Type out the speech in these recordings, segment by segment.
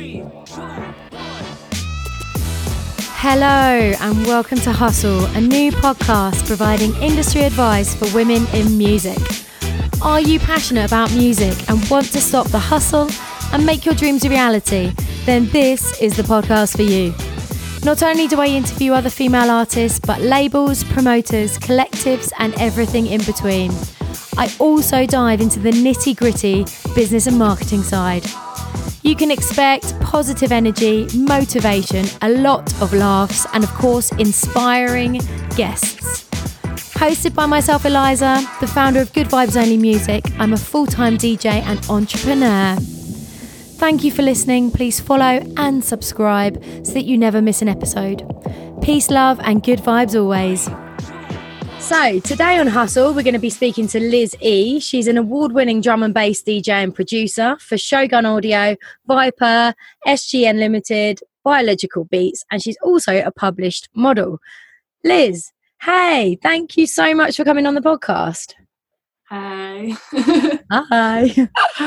Hello and welcome to Hustle, a new podcast providing industry advice for women in music. Are you passionate about music and want to stop the hustle and make your dreams a reality? Then this is the podcast for you. Not only do I interview other female artists, but labels, promoters, collectives and everything in between. I also dive into the nitty-gritty business and marketing side. You can expect positive energy, motivation, a lot of laughs, and of course, inspiring guests. Hosted by myself, Eliza, the founder of Good Vibes Only Music, I'm a full-time DJ and entrepreneur. Thank you for listening. Please follow and subscribe so that you never miss an episode. Peace, love, and good vibes always. So today on Hustle, we're going to be speaking to Liz E. She's an award-winning drum and bass DJ and producer for Shogun Audio, Viper, SGN Limited, Biological Beats, and she's also a published model. Liz, hey, thank you so much for coming on the podcast. Hey. Hi.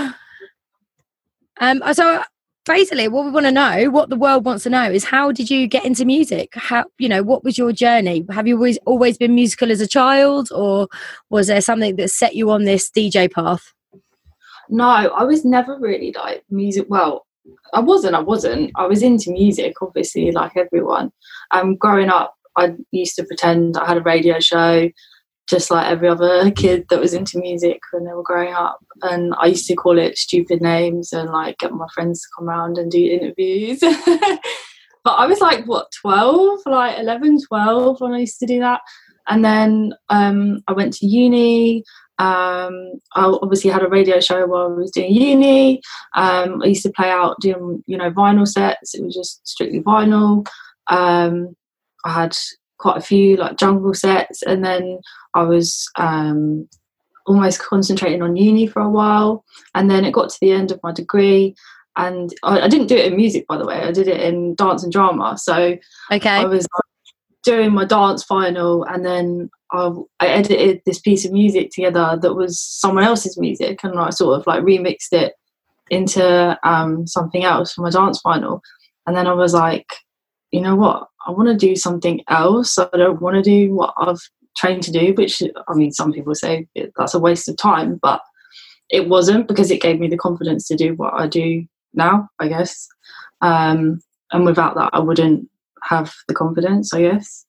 So basically what we want to know, what the world wants to know is how did you get into music? How, what was your journey? Have you always been musical as a child, or was there something that set you on this DJ path? No, I was never really like music. Well, I wasn't. I was into music, obviously, like everyone. Growing up, I used to pretend I had a radio show, just like every other kid that was into music when they were growing up. And I used to call it stupid names and like get my friends to come around and do interviews. But I was like, 12, like 11, 12 when I used to do that. And then I went to uni. I obviously had a radio show while I was doing uni. I used to play out doing, vinyl sets. It was just strictly vinyl. I had quite a few like jungle sets, and then I was almost concentrating on uni for a while, and then it got to the end of my degree, and I didn't do it in music, by the way. I did it in dance and drama. So I was doing my dance final, and then I edited this piece of music together that was someone else's music, and I sort of like remixed it into something else for my dance final. And then I was like, you know what, I want to do something else. I don't want to do what I've trained to do, which, I mean, some people say that's a waste of time, but it wasn't, because it gave me the confidence to do what I do now, I guess. And without that, I wouldn't have the confidence, I guess.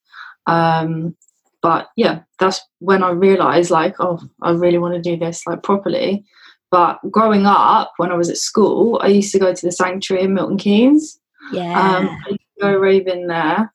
But yeah, that's when I realised, like, oh, I really want to do this like properly. But growing up, when I was at school, I used to go to the Sanctuary in Milton Keynes. Yeah. I used to go raving there.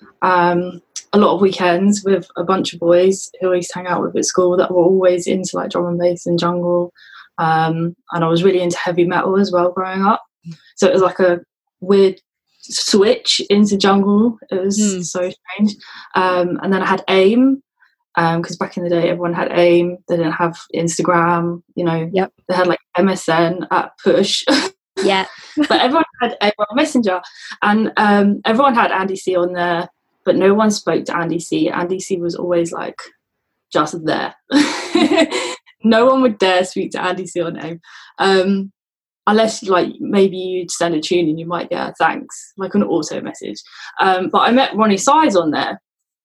A lot of weekends with a bunch of boys who I used to hang out with at school that were always into like drum and bass and jungle. And I was really into heavy metal as well growing up. So it was like a weird switch into jungle. It was so strange. And then I had AIM, because back in the day everyone had AIM. They didn't have Instagram, Yep. They had like MSN at push. Yeah. But everyone had AOL Messenger, and everyone had Andy C on there, but no one spoke to Andy C. Andy C was always like just there. No one would dare speak to Andy C on AIM, unless like maybe you'd send a tune and you might get a thanks, like an auto message. But I met Ronnie Size on there,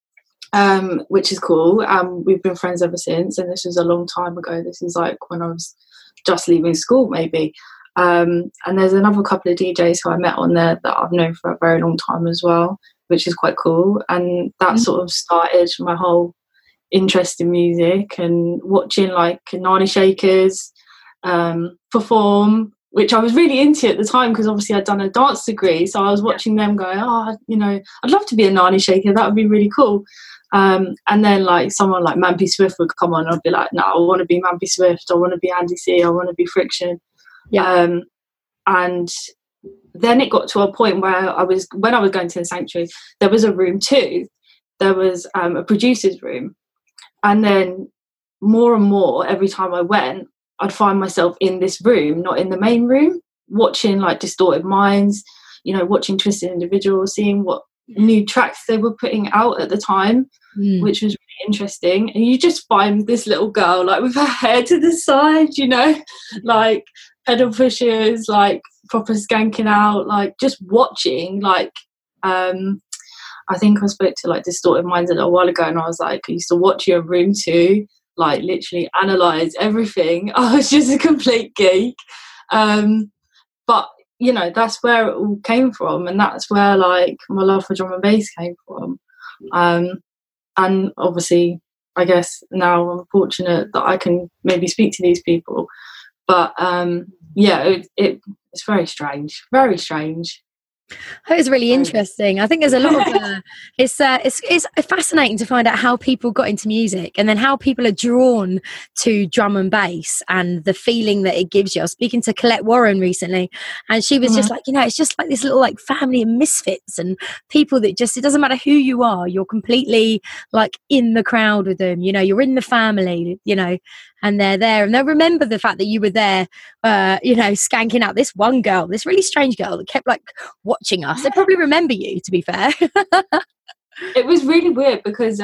which is cool. We've been friends ever since, and this was a long time ago. This is like when I was just leaving school, maybe. And there's another couple of DJs who I met on there that I've known for a very long time as well, which is quite cool. And that sort of started my whole interest in music, and watching like Nani Shakers perform, which I was really into at the time, because obviously I'd done a dance degree. So I was watching them go, I'd love to be a Nani Shaker. That would be really cool. And then like someone like Mampy Swift would come on, and I'd be like, no, I want to be Mampy Swift. I want to be Andy C. I want to be Friction. Yeah. And then it got to a point where when I was going to the Sanctuary, there was a room 2. There was a producer's room. And then more and more, every time I went, I'd find myself in this room, not in the main room, watching like Distorted Minds, watching Twisted Individuals, seeing what new tracks they were putting out at the time, which was really interesting. And you just find this little girl like with her hair to the side, like pedal pushers, like proper skanking out, like just watching, like I think I spoke to like Distorted Minds a little while ago, and I was like, I used to watch your Room 2, like literally analyse everything. I was just a complete geek. But you know, that's where it all came from, and that's where like my love for drum and bass came from. And obviously, I guess now I'm fortunate that I can maybe speak to these people. But yeah, it's very strange, very strange. That is really interesting. I think there's a lot of it's fascinating to find out how people got into music and then how people are drawn to drum and bass and the feeling that it gives you. I was speaking to Colette Warren recently, and she was just like, you know, it's just like this little like family of misfits and people that just, it doesn't matter who you are, you're completely like in the crowd with them, you know, you're in the family, you know, and they're there and they'll remember the fact that you were there, you know, skanking out this one girl, this really strange girl that kept like watching us. They probably remember you, to be fair. It was really weird because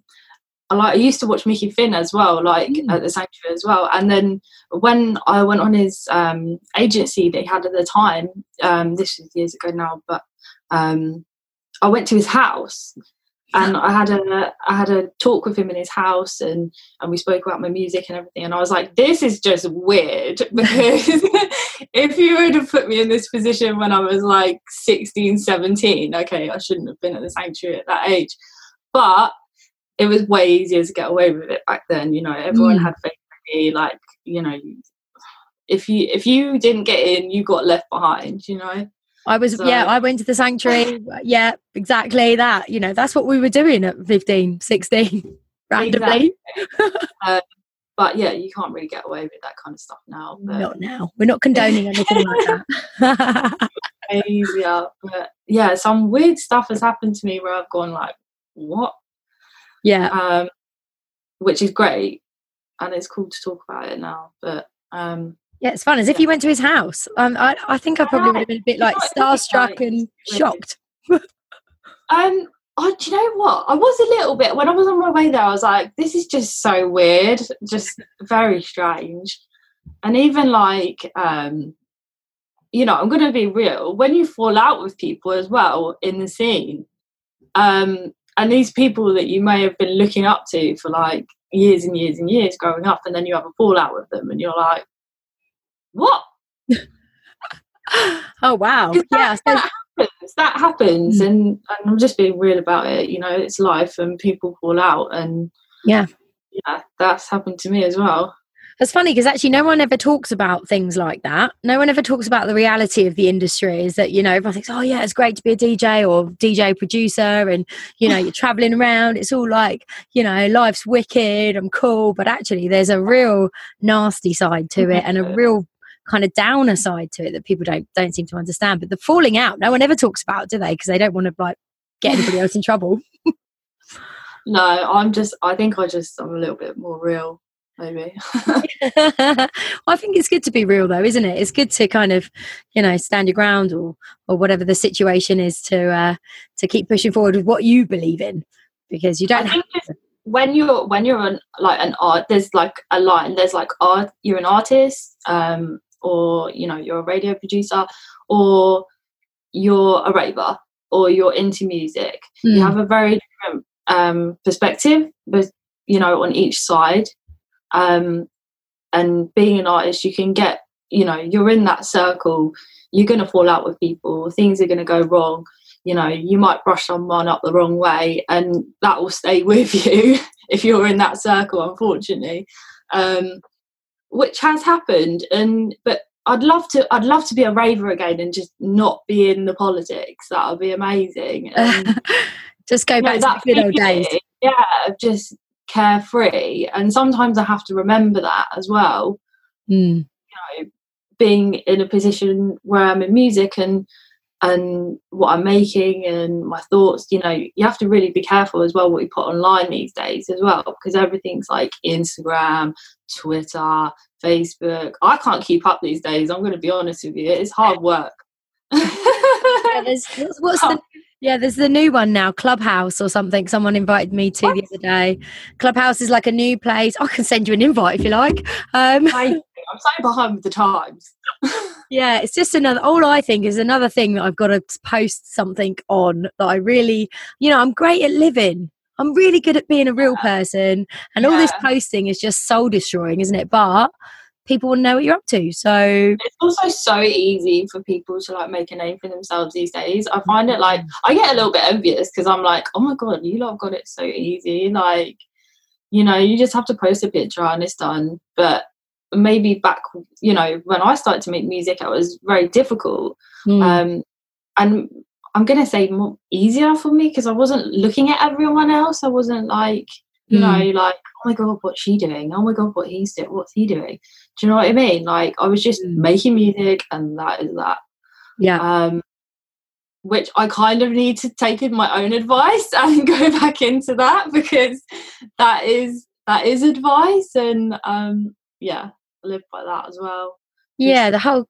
I used to watch Mickey Finn as well, like at the Sanctuary as well. And then when I went on his agency that he had at the time, this was years ago now, but I went to his house. And I had a talk with him in his house, and we spoke about my music and everything. And I was like, this is just weird, because if you would have put me in this position when I was like 16, 17, okay, I shouldn't have been at the Sanctuary at that age. But it was way easier to get away with it back then. You know, everyone had faith in me. Like, you know, if you didn't get in, you got left behind, you know. I went to the Sanctuary. Yeah, exactly that. You know, that's what we were doing at 15, 16, randomly. Exactly. But yeah, you can't really get away with that kind of stuff now. But not now. We're not condoning anything like that. Easier. But yeah, some weird stuff has happened to me where I've gone like, what? Yeah. Which is great. And it's cool to talk about it now. But yeah, it's fun. As if you went to his house. I think I probably would have been a bit like starstruck and shocked. Do you know what? I was a little bit, when I was on my way there, I was like, this is just so weird, just very strange. And even like, you know, I'm going to be real, when you fall out with people as well in the scene, and these people that you may have been looking up to for like years and years and years growing up, and then you have a fallout with them and you're like, what? Oh wow. Yeah, that happens. And I'm just being real about it, you know, it's life and people fall out, and yeah, that's happened to me as well. It's funny because actually no one ever talks about things like that. No one ever talks about the reality of the industry, is that, you know, everyone thinks, oh yeah, it's great to be a DJ or DJ producer, and you know, you're traveling around, it's all like, you know, life's wicked, I'm cool, but actually there's a real nasty side to it and a real kind of downer side to it that people don't seem to understand. But the falling out, no one ever talks about, do they? Because they don't want to like get anybody else in trouble. No, I think I'm a little bit more real, maybe. Well, I think it's good to be real though, isn't it? It's good to kind of, you know, stand your ground or whatever the situation is, to keep pushing forward with what you believe in, because you don't have to. When you're an art, there's like a line, there's like art, you're an artist, or you know, you're a radio producer, or you're a raver, or you're into music. You have a very different perspective, but you know, on each side. And being an artist, you can get, you know, you're in that circle, you're going to fall out with people, things are going to go wrong, you know, you might brush someone up the wrong way, and that will stay with you if you're in that circle, unfortunately, which has happened. But I'd love to be a raver again and just not be in the politics. That would be amazing. Just go back to the good old days. Yeah, just carefree. And sometimes I have to remember that as well. You know, being in a position where I'm in music and what I'm making and my thoughts, you know, you have to really be careful as well what you put online these days as well, because everything's like Instagram, Twitter, Facebook. I can't keep up these days, I'm going to be honest with you. It's hard work. Yeah, Yeah, there's the new one now, Clubhouse or something. Someone invited me to the other day. Clubhouse is like a new place. I can send you an invite if you like. I'm so behind with the times. Yeah, it's just another, all I think is another thing that I've got to post something on that I really, I'm great at living. I'm really good at being a real person. And all this posting is just soul destroying, isn't it? But people will know what you're up to. So it's also so easy for people to like make a name for themselves these days. I find it like I get a little bit envious because I'm like, oh my god, you lot have got it so easy. Like, you just have to post a picture and it's done. But maybe back, when I started to make music, it was very difficult. And I'm gonna say more easier for me because I wasn't looking at everyone else. I wasn't like, like, oh my god, what's she doing? Oh my god, what's he doing? Do you know what I mean? Like, I was just making music, and that is that. Yeah. Which I kind of need to take in my own advice and go back into that, because that is advice, and live by that as well. Yeah, the whole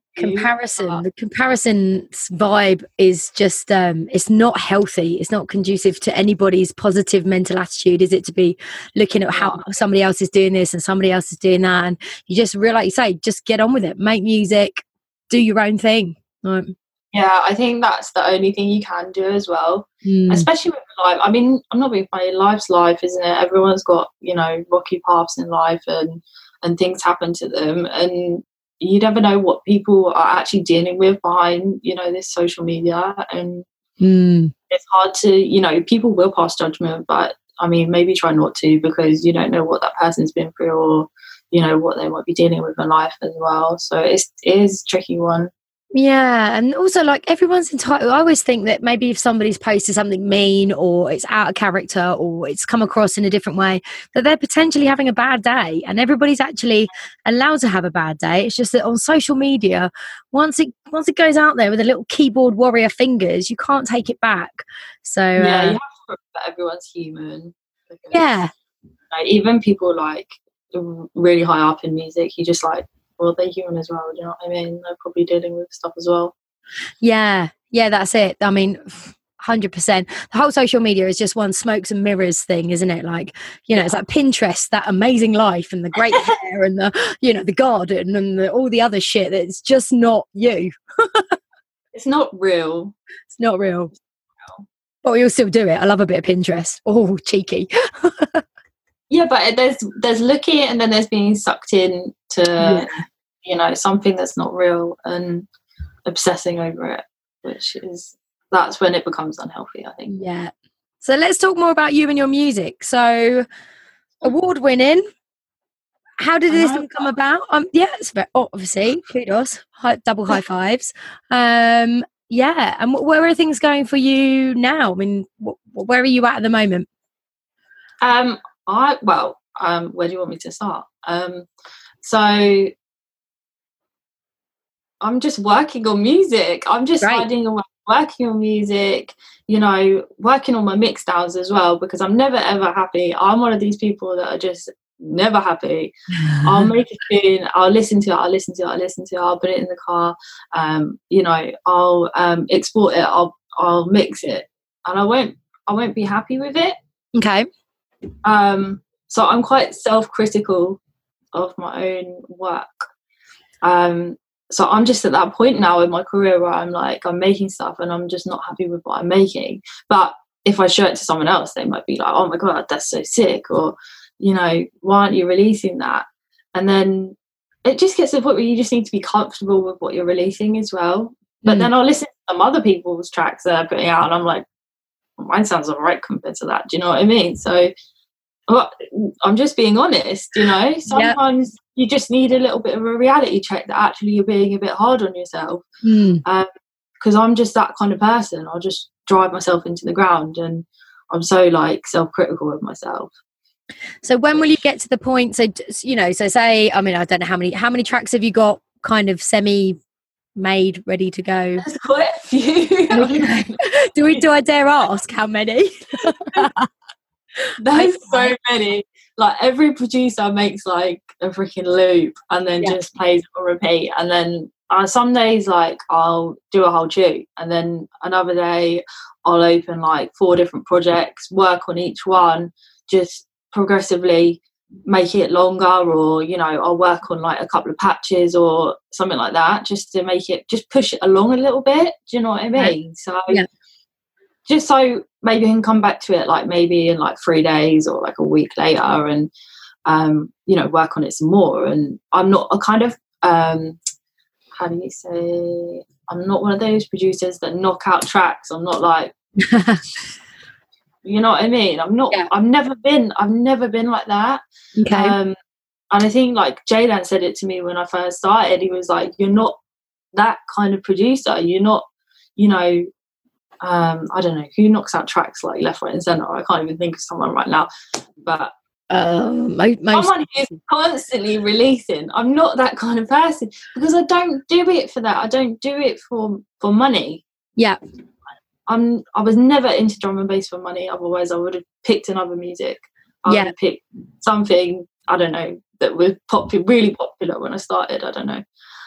the comparison vibe is just it's not healthy. It's not conducive to anybody's positive mental attitude, is it, to be looking at how somebody else is doing this and somebody else is doing that, and you just really, like you say, just get on with it, make music, do your own thing. Yeah, I think that's the only thing you can do as well, especially with life. I mean, I'm not being funny, life's life, isn't it? Everyone's got, rocky paths in life, and things happen to them, and you never know what people are actually dealing with behind, this social media. And it's hard to, people will pass judgment, but I mean, maybe try not to, because you don't know what that person's been through, or, what they might be dealing with in life as well. So it is a tricky one. Yeah, and also, like, everyone's entitled. I always think that maybe if somebody's posted something mean, or it's out of character, or it's come across in a different way, that they're potentially having a bad day, and everybody's actually allowed to have a bad day. It's just that on social media, once it goes out there with a little keyboard warrior fingers, you can't take it back. So you have to remember that everyone's human. Yeah, like, even people like really high up in music, you just like, well, they're human as well, do you know what I mean? They're probably dealing with stuff as well. Yeah, that's it. I mean, 100%. The whole social media is just one smokes and mirrors thing, isn't it? Like, it's like Pinterest, that amazing life and the great hair and the, the garden and all the other shit that's just not you. It's not real. It's not real. But we'll still do it. I love a bit of Pinterest. Oh, cheeky. Yeah, but there's looking, and then there's being sucked in to something that's not real and obsessing over it, that's when it becomes unhealthy, I think. Yeah. So let's talk more about you and your music. So, award-winning. How did this one come about? It's obviously kudos, double high fives. And where are things going for you now? I mean, where are you at the moment? Where do you want me to start? So I'm just working on music. I'm just working on music, working on my mix downs as well, because I'm never ever happy. I'm one of these people that are just never happy. I'll make a tune, I'll listen to it, I'll put it in the car, I'll export it, I'll mix it, and I won't be happy with it. Okay. So I'm quite self-critical of my own work. So I'm just at that point now in my career where I'm like, I'm making stuff and I'm just not happy with what I'm making. But if I show it to someone else, they might be like, oh my God, that's so sick. Or, why aren't you releasing that? And then it just gets to the point where you just need to be comfortable with what you're releasing as well. But then I'll listen to some other people's tracks that they're putting out, and I'm like, well, mine sounds all right compared to that. Do you know what I mean? So I'm just being honest, sometimes you just need a little bit of a reality check that actually you're being a bit hard on yourself. Because I'm just that kind of person. I'll just drive myself into the ground, and I'm so like self-critical of myself. So when will you get to the point? So say, I mean, I don't know how many tracks have you got kind of semi-made, ready to go? There's quite a few. Okay. Do I dare ask how many? There's so many. Like, every producer makes like a freaking loop and then just plays it on repeat, and then some days like I'll do a whole shoot, and then another day I'll open like 4 different projects, work on each one, just progressively make it longer, or I'll work on like a couple of patches or something like that, just to make it, just push it along a little bit. Do you know what I mean? So just so maybe I can come back to it like maybe in like 3 days or like a week later, and work on it some more. And I'm not a kind of how do you say, I'm not one of those producers that knock out tracks. I'm not like you know what I mean? I'm not. Yeah. I've never been like that. Okay. And I think like Jaylan said it to me when I first started. He was like, "You're not that kind of producer. You're not, I don't know who knocks out tracks like left, right, and centre. I can't even think of someone right now, but someone who's constantly releasing. I'm not that kind of person, because I don't do it for that. I don't do it for money. Yeah." I was never into drum and bass for money. Otherwise, I would have picked another music. I would have picked something, I don't know, that was really popular when I started. I don't know.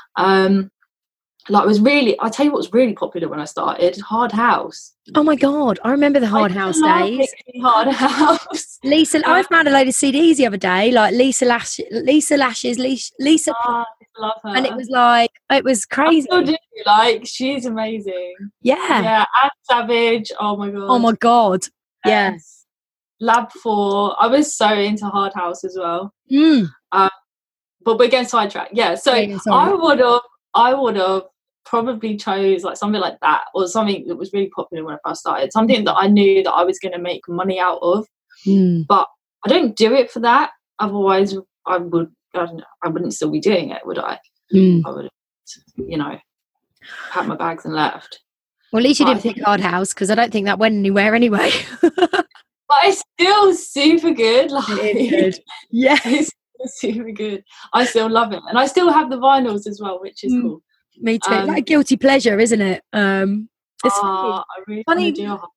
I'll tell you what was really popular when I started, Hard House. Oh my God, I remember the Hard House days. Hard House. Lisa, I found a load of CDs the other day, like Lisa Lashes, Lisa. I love her. And it was crazy. I still do, like, she's amazing. Yeah. And Savage. Oh my God. Oh my God. Yeah. Yes. Lab 4. I was so into Hard House as well. But we're getting sidetracked. Yeah. So I would have probably chose like something like that, or something that was really popular when I first started, something that I knew that I was going to make money out of. But I don't do it for that. Otherwise I wouldn't still be doing it, would I? I would have, packed my bags and left. Well, at least you didn't pick Hard House, because I don't think that went anywhere anyway. But it's still super good. Like, it is good. Yeah, it's super good. I still love it, and I still have the vinyls as well, which is cool. Me too. Like a guilty pleasure, isn't it? It's I really funny. Do a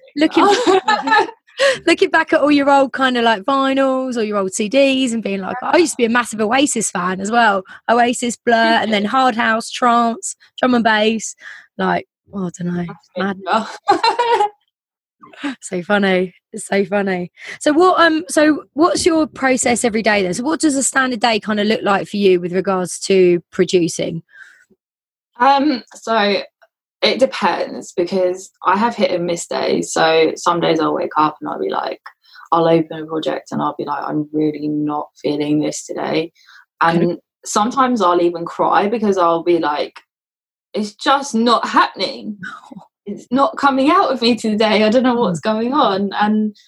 looking back at all your old kind of like vinyls or your old CDs and being like, I used to be a massive Oasis fan as well. Oasis, Blur, and then Hard House, Trance, drum and bass. Like, I don't know, mad. So funny. It's so funny. So what's your process every day then? So what does a standard day kind of look like for you with regards to producing? So it depends, because I have hit and miss days. So some days I'll wake up and I'll be like, I'll open a project and I'll be like, I'm really not feeling this today. And sometimes I'll even cry, because I'll be like, it's just not happening. It's not coming out of me today. I don't know what's going on. And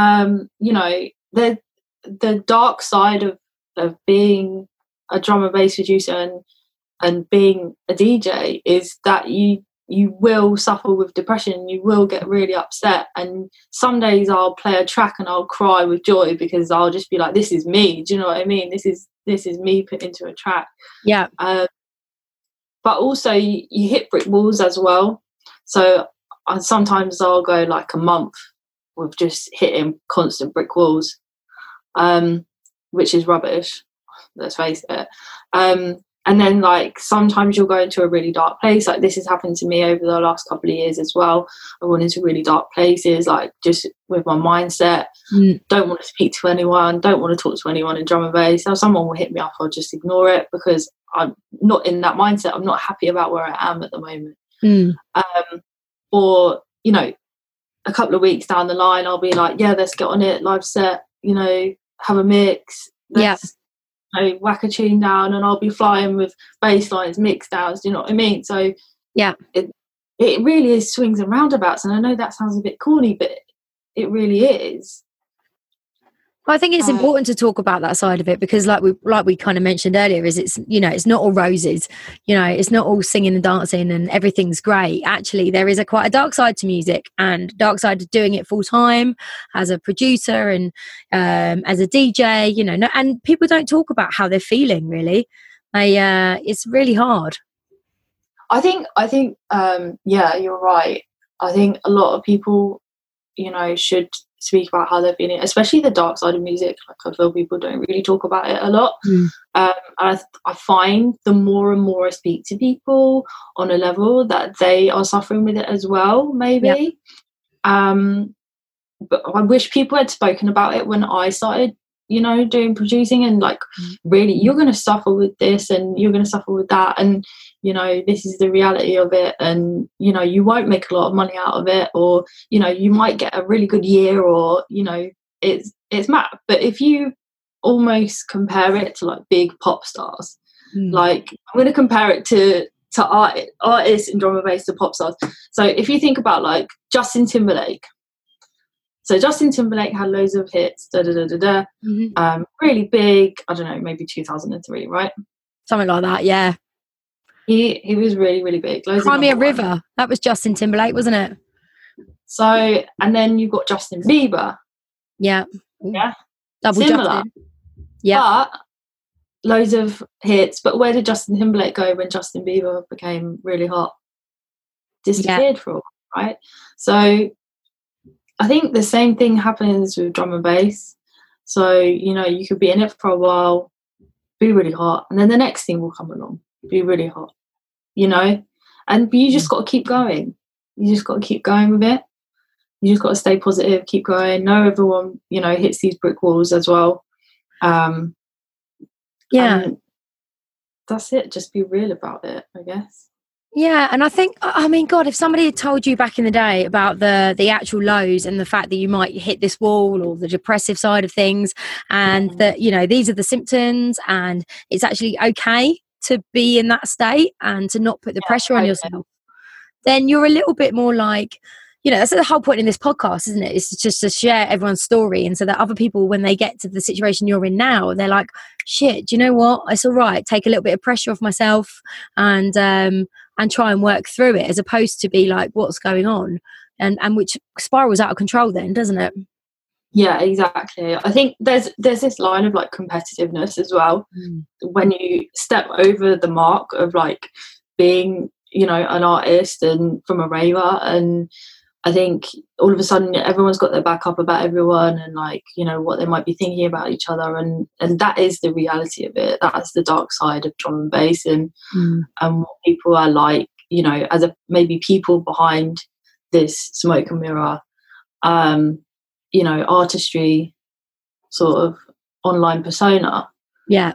the dark side of being a drum and bass producer and being a DJ is that you will suffer with depression. You will get really upset, and some days I'll play a track and I'll cry with joy, because I'll just be like, this is me. Do you know what I mean? This is me put into a track. Yeah. But also you hit brick walls as well. So sometimes I'll go like a month with just hitting constant brick walls, which is rubbish, let's face it. And then like sometimes you'll go into a really dark place. Like this has happened to me over the last couple of years as well. I went into really dark places, like just with my mindset. Don't want to speak to anyone, don't want to talk to anyone in drum and bass. Now someone will hit me up, I'll just ignore it, because I'm not in that mindset. I'm not happy about where I am at the moment. Or a couple of weeks down the line I'll be like, yeah, let's get on it, live set, have a mix, whack a tune down, and I'll be flying with bass lines, mix downs. Do you know what I mean? So yeah, it really is swings and roundabouts, and I know that sounds a bit corny, but it really is. I think it's important to talk about that side of it, because like we kind of mentioned earlier, is it's not all roses, it's not all singing and dancing and everything's great. Actually, there is quite a dark side to music, and dark side to doing it full time as a producer and as a DJ, and people don't talk about how they're feeling really. It's really hard. I think yeah, you're right. I think a lot of people should speak about how they're feeling, especially the dark side of music. Like, I feel people don't really talk about it a lot. And I find the more and more I speak to people on a level that they are suffering with it as well, maybe. But I wish people had spoken about it when I started, you know, doing producing, and like, really, you're going to suffer with this and you're going to suffer with that, and you know, this is the reality of it, and you know, you won't make a lot of money out of it, or you know, you might get a really good year, or you know, it's mad. But if you almost compare it to like big pop stars, like, I'm going to compare it to artists in drum and bass to pop stars. So if you think about like Justin Timberlake. So Justin Timberlake had loads of hits, really big. I don't know, maybe 2003, right? Something like that, yeah. He was really, really big. Cry Me a River. That was Justin Timberlake, wasn't it? So, and then you've got Justin Bieber. Yeah. Double Similar. Justin. Yeah. But loads of hits. But where did Justin Timberlake go when Justin Bieber became really hot? Disappeared for a while, right? So I think the same thing happens with drum and bass. So, you know, you could be in it for a while, be really hot, and then the next thing will come along, be really hot, you know? And you just got to keep going. You just got to keep going with it. You just got to stay positive, keep going. Know everyone, you know, hits these brick walls as well. And that's it. Just be real about it, I guess. Yeah, and I think, I mean, God, if somebody had told you back in the day about the actual lows and the fact that you might hit this wall or the depressive side of things, and that, you know, these are the symptoms and it's actually okay to be in that state and to not put the pressure on yourself, then you're a little bit more like, you know, that's the whole point in this podcast, isn't it? It's just to share everyone's story, and so that other people, when they get to the situation you're in now, they're like, shit, do you know what? It's all right. Take a little bit of pressure off myself and try and work through it, as opposed to be like, what's going on? And which spirals out of control then, doesn't it? Yeah, exactly. I think there's this line of like competitiveness as well. When you step over the mark of like being, you know, an artist and from a raver, and I think all of a sudden everyone's got their back up about everyone, and like, you know, what they might be thinking about each other, and that is the reality of it. That's the dark side of drum and bass, and what people are like, you know, as maybe people behind this smoke and mirror, you know, artistry sort of online persona. Yeah.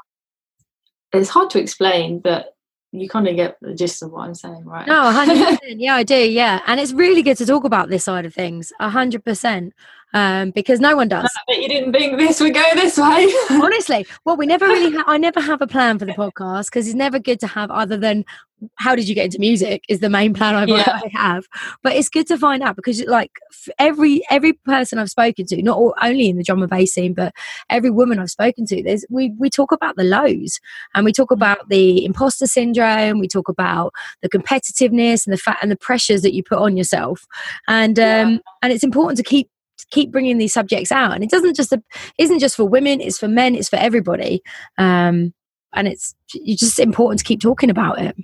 It's hard to explain, but you kind of get the gist of what I'm saying, right? No, 100%. Yeah, I do. Yeah. And it's really good to talk about this side of things, 100%. Because no one does. But you didn't think this would go this way. Honestly, well, we never really I never have a plan for the podcast, because it's never good to have, other than how did you get into music is the main plan I have. But it's good to find out, because like every person I've spoken to, not only in the drum and bass scene, but every woman I've spoken to, we talk about the lows, and we talk about the imposter syndrome, we talk about the competitiveness and the fact and the pressures that you put on yourself, and it's important to keep bringing these subjects out, and it isn't just for women, it's for men, it's for everybody, and it's just important to keep talking about it.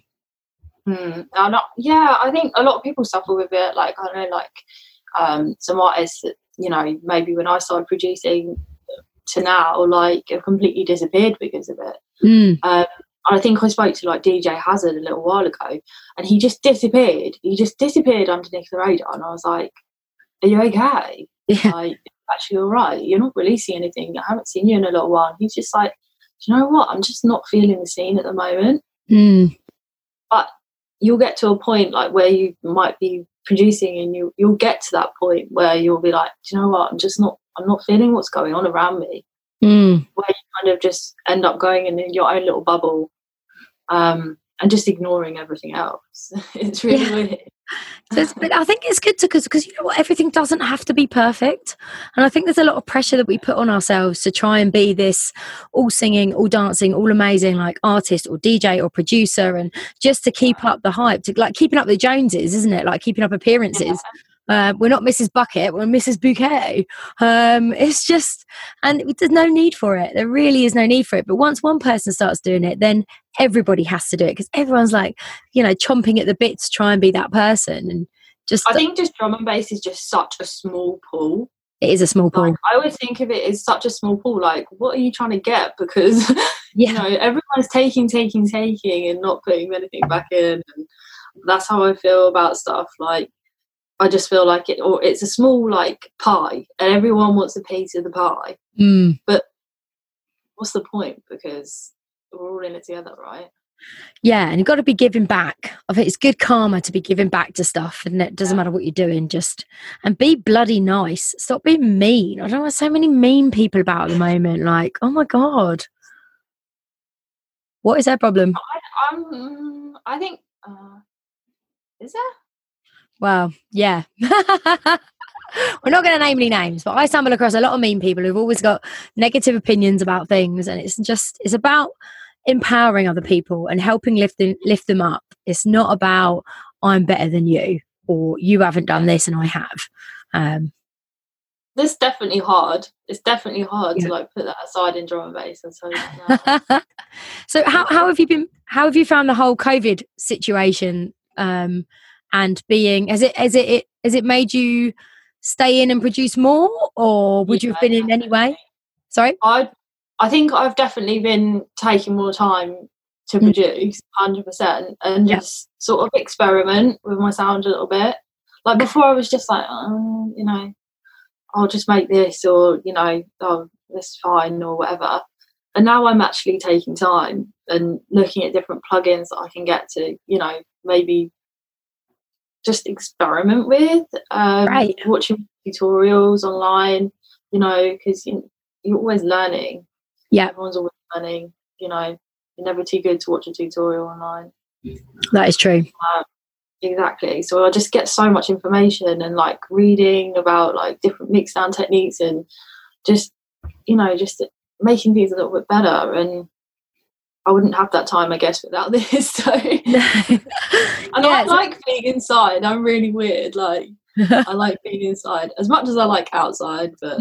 I think a lot of people suffer with it. Like, I know, like some artists that, you know, maybe when I started producing to now, like, have completely disappeared because of it. I think I spoke to like DJ Hazard a little while ago, and he just disappeared underneath the radar, and I was like, are you okay? Yeah. Like, actually all right, you're not releasing anything, I haven't seen you in a little while. And he's just like, do you know what, I'm just not feeling the scene at the moment. But you'll get to a point like where you might be producing, and you'll get to that point where you'll be like, do you know what, I'm not feeling what's going on around me. Where you kind of just end up going in your own little bubble, and just ignoring everything else. It's really weird. But I think it's good because you know what, everything doesn't have to be perfect, and I think there's a lot of pressure that we put on ourselves to try and be this all singing, all dancing, all amazing like artist or DJ or producer, and just to keep up the hype, to like keeping up the Joneses, isn't it? Like keeping up appearances. We're not Mrs. Bucket, we're Mrs. Bouquet. It's just, and there's no need for it. There really is no need for it. But once one person starts doing it, then everybody has to do it, because everyone's like, you know, chomping at the bit to try and be that person. And just, I think just drum and bass is just such a small pool. It is a small pool. Like, I always think of it as such a small pool. Like, what are you trying to get? Because you know, everyone's taking and not putting anything back in, and that's how I feel about stuff. Like, I just feel like it's a small like pie, and everyone wants a piece of the pie. But what's the point? Because we're all in it together, right? Yeah, and you've got to be giving back. I think it's good karma to be giving back to stuff, and it doesn't matter what you're doing, and be bloody nice. Stop being mean. I don't know, so many mean people about at the moment. Like, oh my God. What is their problem? I think, is there? Well, yeah. We're not going to name any names, but I stumble across a lot of mean people who've always got negative opinions about things, and it's about empowering other people and helping lift them up. It's not about I'm better than you or you haven't done this and I have. It's definitely hard. It's definitely hard to like put that aside in drum and bass and so no. So how have you found the whole COVID situation, and being has it made you stay in and produce more, or would you have been in anyway? Sorry? I think I've definitely been taking more time to produce 100% and just sort of experiment with my sound a little bit. Like before I was just like, you know, I'll just make this, or, you know, oh, this is fine or whatever. And now I'm actually taking time and looking at different plugins that I can get to, you know, maybe just experiment with, watching tutorials online, you know, because you're always learning. Yeah, everyone's always learning. You know, you're never too good to watch a tutorial online. That is true. Exactly. So I just get so much information and like reading about like different mix down techniques and just, you know, just making things a little bit better. And I wouldn't have that time, I guess, without this. So, and I like being inside. I'm really weird. Like, I like being inside as much as I like outside, but.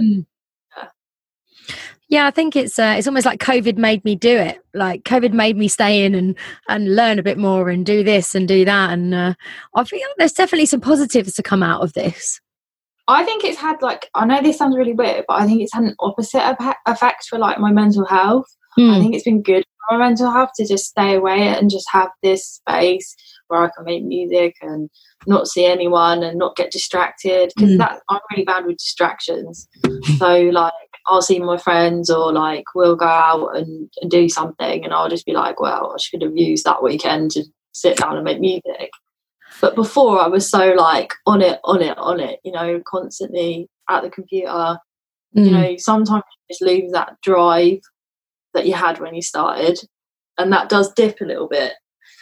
Yeah, I think it's almost like COVID made me do it. Like COVID made me stay in and learn a bit more and do this and do that. And I feel there's definitely some positives to come out of this. I think it's had like, I know this sounds really weird, but I think it's had an opposite effect for like my mental health. I think it's been good for my mental health to just stay away and just have this space where I can make music and not see anyone and not get distracted, because I'm really bad with distractions. So like, I'll see my friends or like we'll go out and do something and I'll just be like, well, I should have used that weekend to sit down and make music. But before I was so like on it, you know, constantly at the computer. You know, sometimes you just lose that drive that you had when you started, and that does dip a little bit.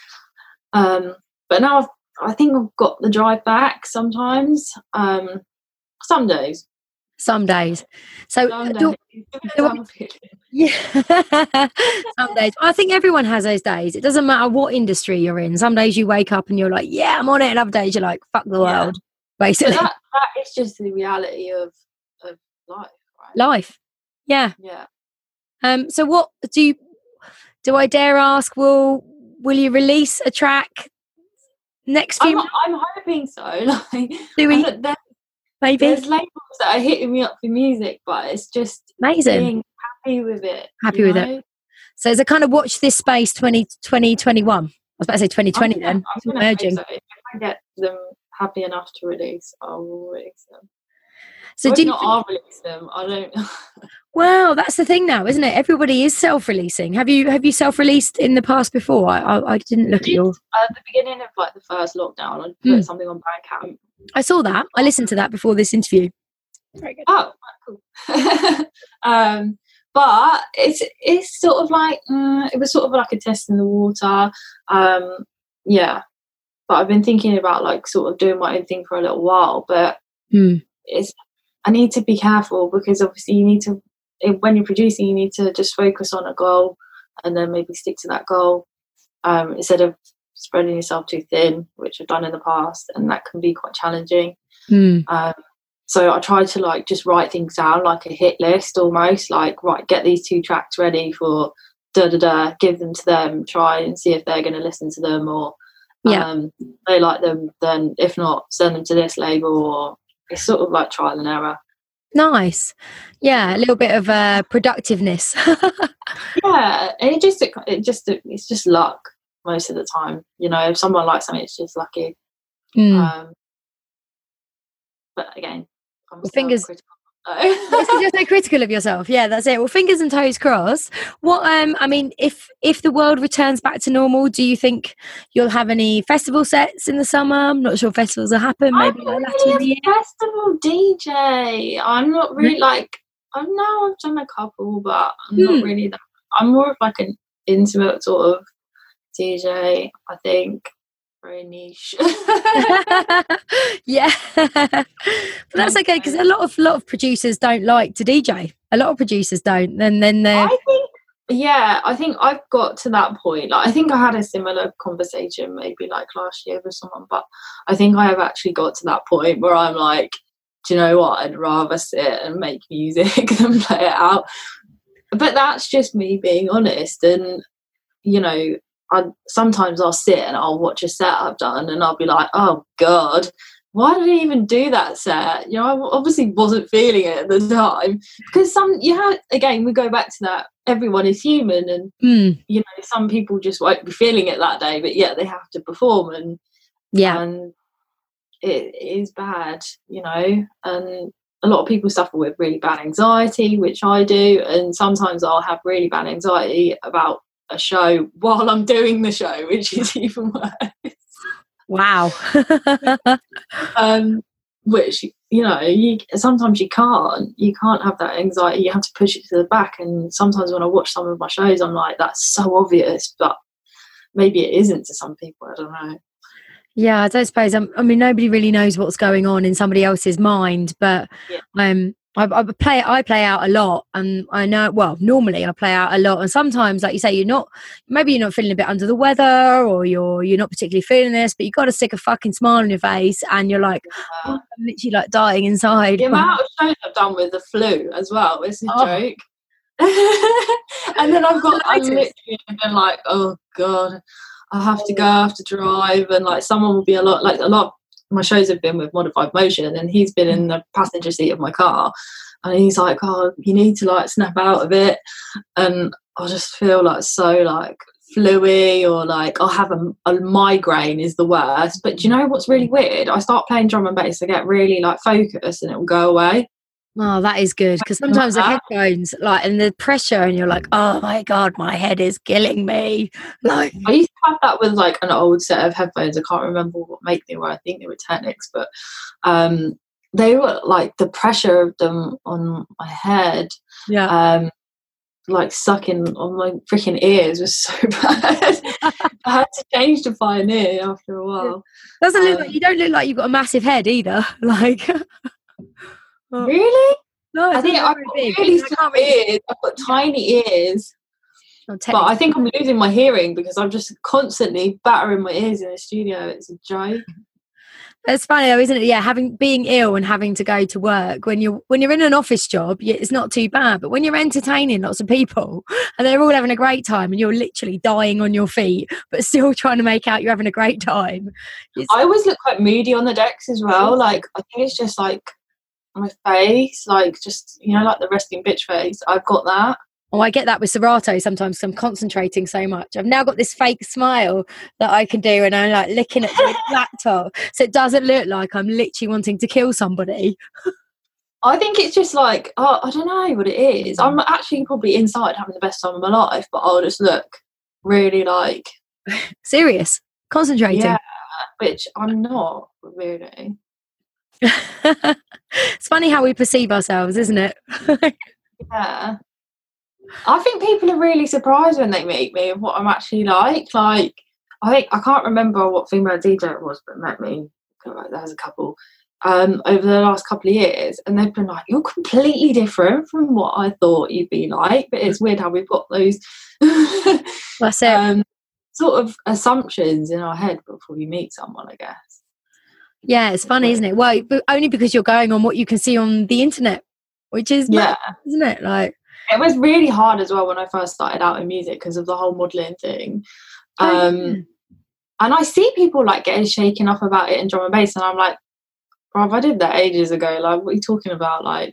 But now I think I've got the drive back sometimes. Some days. So some days. Yeah. Some days. I think everyone has those days. It doesn't matter what industry you're in. Some days you wake up and you're like, yeah, I'm on it, and other days you're like, fuck the world, basically. But that is just the reality of life, right? Life. Yeah. So what do I dare ask, will you release a track next few months? I'm hoping so. Like, do we? Maybe there's labels that are hitting me up for music, but it's just amazing. Being happy with it. Happy with it. So it's a kind of watch this space 2021. I was about to say 2020 then. I'm merging. So if I get them happy enough to release, I will release them. So I'll release them. I don't. Well, that's the thing now, isn't it? Everybody is self-releasing. Have you self-released in the past before? I didn't look at your. At the beginning of like the first lockdown, I put something on Bandcamp. I saw that. I listened to that before this interview. Very good. Oh, cool. But it's sort of like it was sort of like a test in the water. Yeah, but I've been thinking about like sort of doing my own thing for a little while. But I need to be careful, because obviously you need to, when you're producing, you need to just focus on a goal and then maybe stick to that goal, instead of spreading yourself too thin, which I've done in the past, and that can be quite challenging. So I try to like just write things down, like a hit list almost, like, right, get these 2 tracks ready for da-da-da, give them to them, try and see if they're going to listen to them, or they like them, then if not, send them to this label, or it's sort of like trial and error. Nice. Yeah, a little bit of productiveness. Yeah, and it's just luck most of the time. You know, if someone likes something, it's just lucky. Mm. But again, I'm Well, still fingers. critical. Yes, you're so critical of yourself. Yeah, that's it. Well, fingers and toes crossed. What I mean, if the world returns back to normal, do you think you'll have any festival sets in the summer? I'm not sure if festivals will happen. I'm Maybe not like later in the really year. a festival DJ. I'm not really like. I know I've done a couple, but I'm not really that. I'm more of like an intimate sort of DJ. I think very niche. Yeah, but that's okay because a lot of producers don't like to DJ. A lot of producers don't. And then they're. I think I've got to that point. Like, I think I had a similar conversation maybe like last year with someone, but I think I have actually got to that point where I'm like, do you know what? I'd rather sit and make music than play it out. But that's just me being honest. And, you know, sometimes I'll sit and I'll watch a set I've done and I'll be like, oh God, why did I even do that set? You know, I obviously wasn't feeling it at the time. Because again, we go back to that, everyone is human, and you know, some people just won't be feeling it that day, but yeah, they have to perform, and it is bad, you know. And a lot of people suffer with really bad anxiety, which I do, and sometimes I'll have really bad anxiety about a show while I'm doing the show, which is even worse. Wow. Which, you know, sometimes you can't have that anxiety. You have to push it to the back. And sometimes when I watch some of my shows, I'm like, that's so obvious, but maybe it isn't to some people. I don't know. Yeah, I don't suppose. I mean, nobody really knows what's going on in somebody else's mind, but I play out a lot, and I know. Well, normally I play out a lot, and sometimes, like you say, you're not feeling a bit under the weather, or you're not particularly feeling this, but you got to stick a fucking smile on your face, and you're like, oh, I'm literally like dying inside. The amount of shows I've done with the flu as well is a joke. And then I'm literally been like, oh God, I have to go, I have to drive, and like someone will be a lot of my shows have been with Modified Motion, and he's been in the passenger seat of my car, and he's like, oh, you need to like snap out of it, and I just feel like so like fluey, or like I'll have a migraine is the worst. But do you know what's really weird? I start playing drum and bass, I get really like focused, and it will go away. Oh, that is good, because sometimes the headphones, like, and the pressure, and you're like, oh my God, my head is killing me. Like, I used to have that with like an old set of headphones. I can't remember what make they were. I think they were Technics, but they were like the pressure of them on my head, like sucking on my freaking ears was so bad. I had to change to Pioneer after a while. Doesn't look like, you don't look like you've got a massive head either. Like. Really? No, I think I've got really small ears. I've got tiny ears. But I think I'm losing my hearing because I'm just constantly battering my ears in the studio. It's a joke. It's funny though, isn't it? Yeah, being ill and having to go to work when you're in an office job, it's not too bad. But when you're entertaining lots of people and they're all having a great time, and you're literally dying on your feet, but still trying to make out you're having a great time. I always look quite moody on the decks as well. Like, I think it's just like my face, like, just, you know, like the resting bitch face. I've got that. Oh, I get that with Serato sometimes because I'm concentrating so much. I've now got this fake smile that I can do, and I'm like licking at the laptop, so it doesn't look like I'm literally wanting to kill somebody. I think it's just like, I don't know what it is. I'm actually probably inside having the best time of my life, but I'll just look really like serious, concentrating. Yeah, which I'm not really. It's funny how we perceive ourselves, isn't it? Yeah. I think people are really surprised when they meet me of what I'm actually like. Like, I can't remember what female DJ it was, but met me. There was a couple over the last couple of years, and they've been like, "You're completely different from what I thought you'd be like." But it's weird how we've got those That's it. Sort of assumptions in our head before we meet someone, I guess. Yeah, it's funny, isn't it? Well, but only because you're going on what you can see on the internet, which is mad, isn't it? Like. It was really hard as well when I first started out in music because of the whole modelling thing. And I see people like getting shaken up about it in drum and bass, and I'm like, bruv, I did that ages ago. Like, what are you talking about? Like,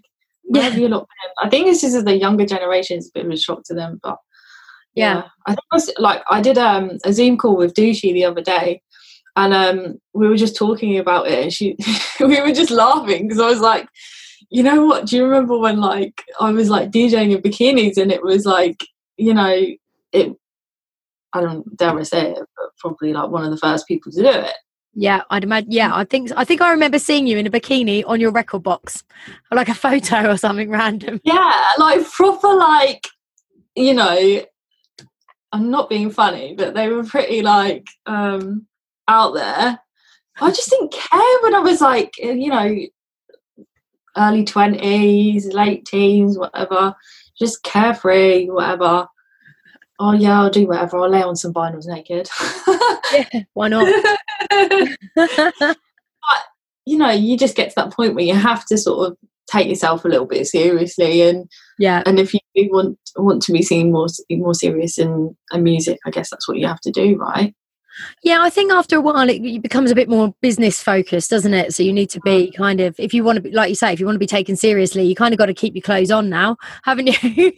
where have you lot been? I think this is the younger generation, it's a bit of a shock to them, but yeah. I think I did a Zoom call with Douchey the other day, and we were just talking about it, and we were just laughing because I was like, you know what, do you remember when like I was like DJing in bikinis, and it was like, you know, it, I don't dare I say it, but probably like one of the first people to do it. Yeah, I'd imagine. Yeah, I think I remember seeing you in a bikini on your record box, or like a photo or something random. Yeah, like proper, like, you know, I'm not being funny, but they were pretty like out there. I just didn't care when I was like, you know, early 20s, late teens, whatever, just carefree, whatever. Oh yeah, I'll do whatever. I'll lay on some vinyls naked. Yeah, why not? But, you know, you just get to that point where you have to sort of take yourself a little bit seriously, and if you want to be seen more serious in music, I guess that's what you have to do, right? Yeah, I think after a while it becomes a bit more business focused, doesn't it? So you need to be kind of, if you want to be, like you say, if you want to be taken seriously, you kind of got to keep your clothes on now, haven't you?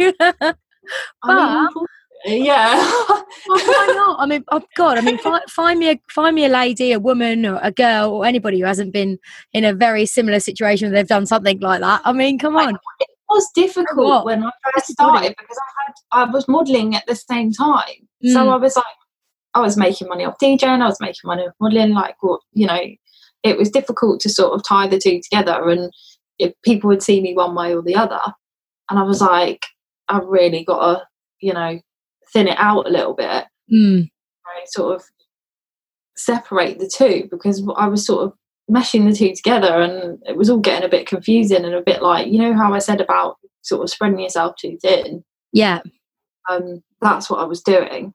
Yeah. Well, why not? I mean, oh God! I mean, find me a lady, a woman, or a girl, or anybody who hasn't been in a very similar situation where they've done something like that. I mean, come on. It was difficult when I first started because I was modelling at the same time, so I was like, I was making money off DJing, I was making money off modelling. Like, well, you know, it was difficult to sort of tie the two together, and if people would see me one way or the other, and I was like, I've really got to, you know, thin it out a little bit, sort of separate the two, because I was sort of meshing the two together, and it was all getting a bit confusing and a bit like, you know how I said about sort of spreading yourself too thin. Yeah. That's what I was doing.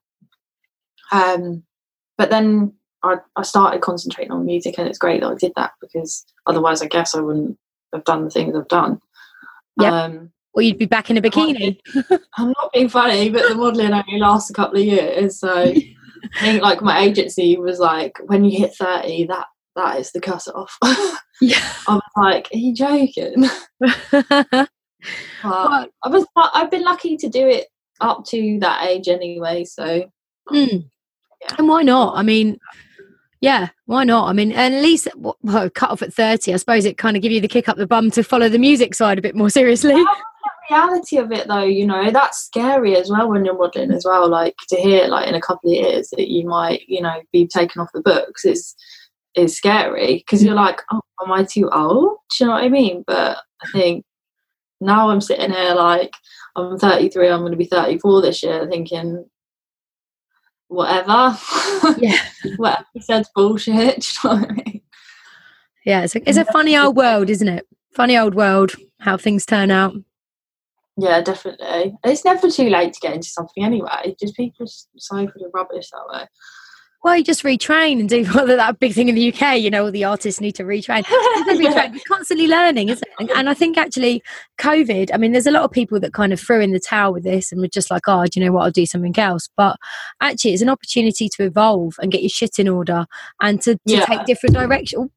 But then I started concentrating on music, and it's great that I did that, because otherwise I guess I wouldn't have done the things I've done. Or you'd be back in a bikini. I'm not being funny, but the modelling only lasts a couple of years. So I think like my agency was like, when you hit 30, that is the cut off. Yeah. I was like, are you joking? I've been lucky to do it up to that age anyway. So yeah. And why not? I mean, yeah, why not? I mean, and at least cut off at 30, I suppose it kind of give you the kick up the bum to follow the music side a bit more seriously. The reality of it though, you know, that's scary as well when you're modelling as well, like to hear like in a couple of years that you might, you know, be taken off the books is scary, because you're like, oh, am I too old? Do you know what I mean? But I think now I'm sitting here like, I'm 33, I'm going to be 34 this year, thinking whatever. Yeah. Whatever he said's bullshit. Do you know what I mean? Yeah, it's a funny old world, isn't it? Funny old world, how things turn out. Yeah, definitely. It's never too late to get into something anyway. Just people are so full of rubbish that way. Well, you just retrain and do that big thing in the UK, you know, all the artists need to retrain. We're constantly learning, isn't it? And I think actually COVID, I mean, there's a lot of people that kind of threw in the towel with this and were just like, oh, do you know what, I'll do something else. But actually it's an opportunity to evolve and get your shit in order and to take different directions.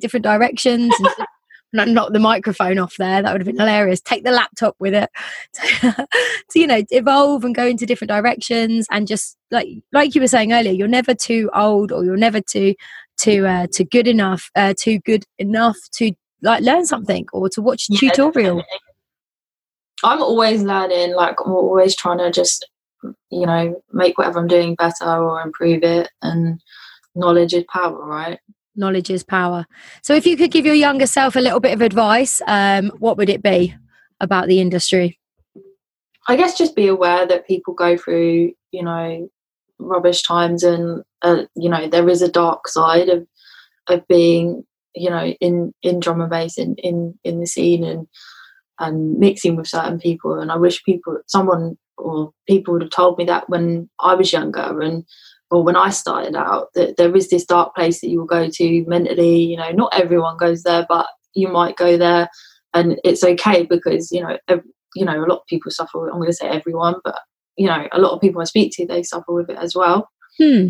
And knock the microphone off there. That would have been hilarious. Take the laptop with it. To, you know, evolve and go into different directions, and just like you were saying earlier, you're never too old, or you're never too good enough to like learn something or to watch a tutorial. Definitely. I'm always learning. Like, I'm always trying to just, you know, make whatever I'm doing better or improve it. And knowledge is power, right? Knowledge is power. So if you could give your younger self a little bit of advice, what would it be about the industry? I guess just be aware that people go through, you know, rubbish times, and you know, there is a dark side of being, you know, in drum and bass in the scene and mixing with certain people. And I wish someone or people would have told me that when I was younger, or when I started out, that there is this dark place that you will go to mentally. You know, not everyone goes there, but you might go there, and it's okay, because you know, a lot of people suffer with, I'm going to say everyone, but you know, a lot of people I speak to, they suffer with it as well.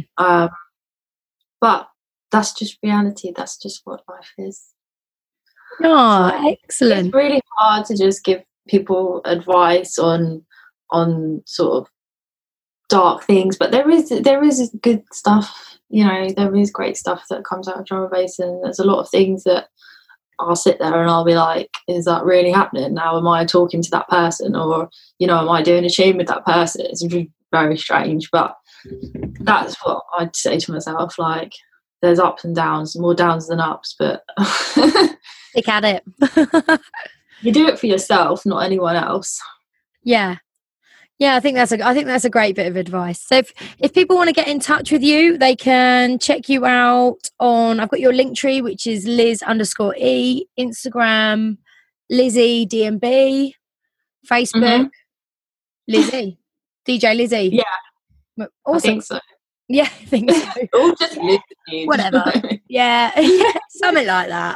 But that's just reality. That's just what life is. Oh, So excellent. it's really hard to just give people advice on sort of dark things, but there is good stuff. There is great stuff that comes out of drum and bass, and there's a lot of things that I'll sit there and I'll be like, is that really happening now? Am I talking to that person, or am I doing a tune with that person? It's very strange, but that's what I'd say to myself. Like, there's ups and downs, more downs than ups, but Stick at it. you do it for yourself, not anyone else. Yeah. I think that's a great bit of advice. So if people want to get in touch with you, they can check you out on, I've got your link tree, which is Liz_E, Instagram, Lizzie DMB, Facebook, Lizzie, DJ Lizzie. Yeah. Awesome. I think so. Yeah, I think so. Or just Lizzie. Whatever. Yeah, something like that.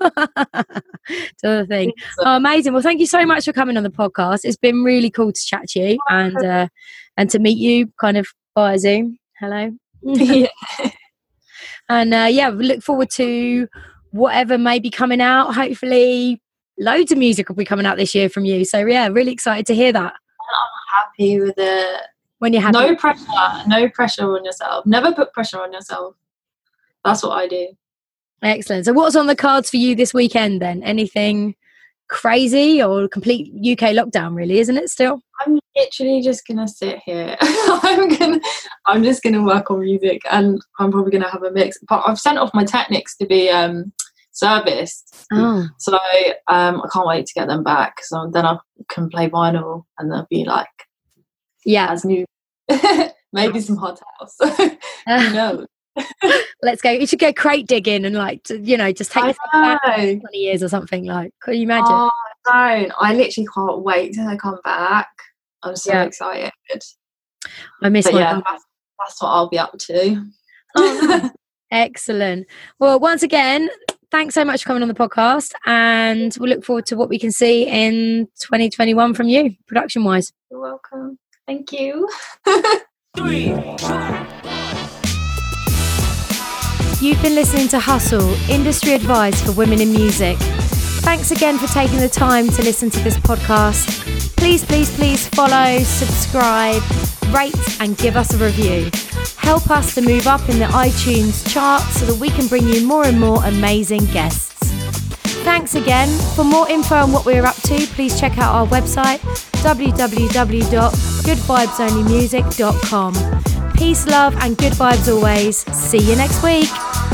Sort of thing. Oh, amazing. Well, thank you so much for coming on the podcast. It's been really cool to chat to you and to meet you kind of via Zoom. Hello. Yeah. And we look forward to whatever may be coming out. Hopefully loads of music will be coming out this year from you. So yeah, really excited to hear that. I'm happy with it. When you're happy. No pressure on yourself. Never put pressure on yourself. That's what I do. Excellent. So what's on the cards for you this weekend then? Anything crazy or complete UK lockdown really, isn't it still? I'm literally just going to sit here. I'm just going to work on music, and I'm probably going to have a mix. But I've sent off my Technics to be serviced. Oh. So I can't wait to get them back. So then I can play vinyl and they'll be like, as new. Maybe some hot house. Who knows? Let's go. You should go crate digging and just take it back 20 years or something. Like, could you imagine? Oh, don't. I literally can't wait till I come back. I'm so excited. I miss my that's what I'll be up to. Oh, excellent. Well, once again, thanks so much for coming on the podcast, and we'll look forward to what we can see in 2021 from you, production wise. You're welcome. Thank you. 3, 2, 1. You've been listening to Hustle, industry advice for women in music. Thanks again for taking the time to listen to this podcast. Please, please, please follow, subscribe, rate and give us a review. Help us to move up in the iTunes chart so that we can bring you more and more amazing guests. Thanks again. For more info on what we're up to, please check out our website, www.goodvibesonlymusic.com. Peace, love and good vibes always. See you next week.